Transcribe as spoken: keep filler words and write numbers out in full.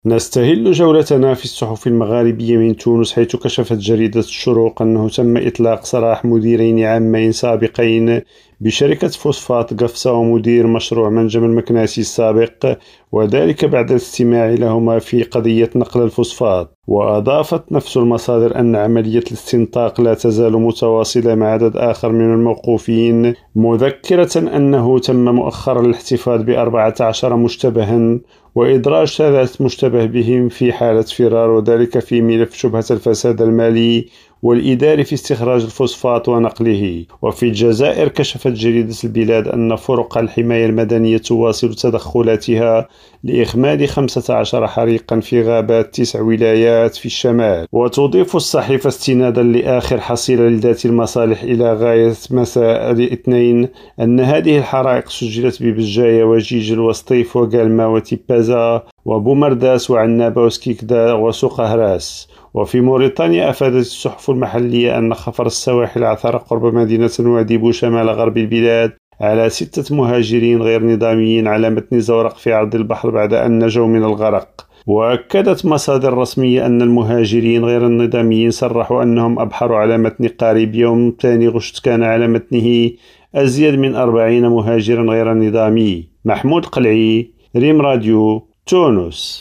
نستهل جولتنا في الصحف المغاربية من تونس، حيث كشفت جريدة الشروق أنه تم إطلاق سراح مديرين عامين سابقين بشركة فوسفات قفصة ومدير مشروع منجم المكناسي السابق، وذلك بعد الاستماع لهما في قضية نقل الفوسفات. وأضافت نفس المصادر أن عملية الاستنطاق لا تزال متواصلة مع عدد آخر من الموقوفين، مذكرة أنه تم مؤخرا الاحتفاظ بأربعة عشر مشتبها وإدراج ثلاث مشتبه بهم في حالة فرار، وذلك في ملف شبهة الفساد المالي والإداري في استخراج الفوسفات ونقله. وفي الجزائر كشفت جريدة البلاد أن فرق الحماية المدنية تواصل تدخلاتها لإخماد خمسة عشر حريقا في غابات تسع ولايات في الشمال. وتضيف الصحيفة استنادا لآخر حصيلة لذات المصالح إلى غاية مساء الاثنين أن هذه الحرائق سجلت ببجاية وجيج الوسطيف وقالما وتبازا وبومرداس وعنابة وسكيكدا وسوق هراس. وفي موريتانيا أفادت الصحف المحلية أن خفر السواحل عثر قرب مدينة واديبو شمال غرب البلاد على ستة مهاجرين غير نظاميين على متن زورق في عرض البحر بعد أن نجوا من الغرق. وأكدت مصادر رسمية أن المهاجرين غير النظاميين صرحوا أنهم أبحروا على متن قارب يوم ثاني غشت كان على متنه أزيد من أربعين مهاجرا غير نظامي. محمود قلعي، ريم راديو، تونس.